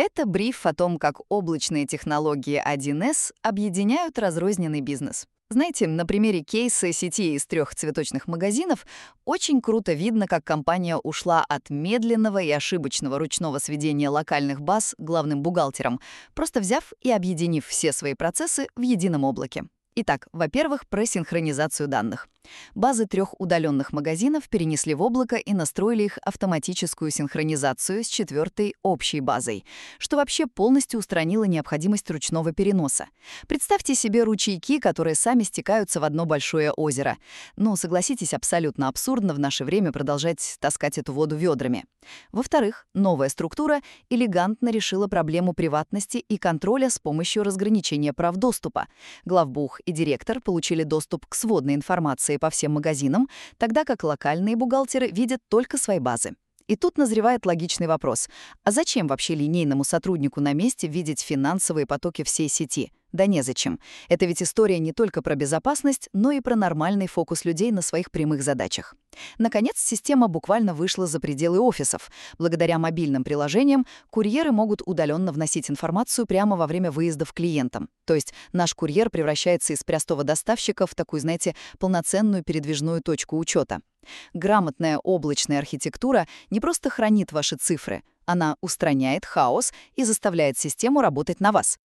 Это бриф о том, как облачные технологии 1С объединяют разрозненный бизнес. Знаете, на примере кейса сети из 3 цветочных магазинов очень круто видно, как компания ушла от медленного и ошибочного ручного сведения локальных баз главным бухгалтером, просто взяв и объединив все свои процессы в едином облаке. Итак, во-первых, про синхронизацию данных. Базы 3 удаленных магазинов перенесли в облако и настроили их автоматическую синхронизацию с 4-й общей базой, что вообще полностью устранило необходимость ручного переноса. Представьте себе ручейки, которые сами стекаются в одно большое озеро. Ну, согласитесь, абсолютно абсурдно в наше время продолжать таскать эту воду ведрами. Во-вторых, новая структура элегантно решила проблему приватности и контроля с помощью разграничения прав доступа. Главбух и директор получили доступ к сводной информации по всем магазинам, тогда как локальные бухгалтеры видят только свои базы. И тут назревает логичный вопрос. А зачем вообще линейному сотруднику на месте видеть финансовые потоки всей сети? Да незачем. Это ведь история не только про безопасность, но и про нормальный фокус людей на своих прямых задачах. Наконец, система буквально вышла за пределы офисов. Благодаря мобильным приложениям курьеры могут удаленно вносить информацию прямо во время выездов к клиентам. То есть наш курьер превращается из простого доставщика в такую, знаете, полноценную передвижную точку учета. Грамотная облачная архитектура не просто хранит ваши цифры, она устраняет хаос и заставляет систему работать на вас.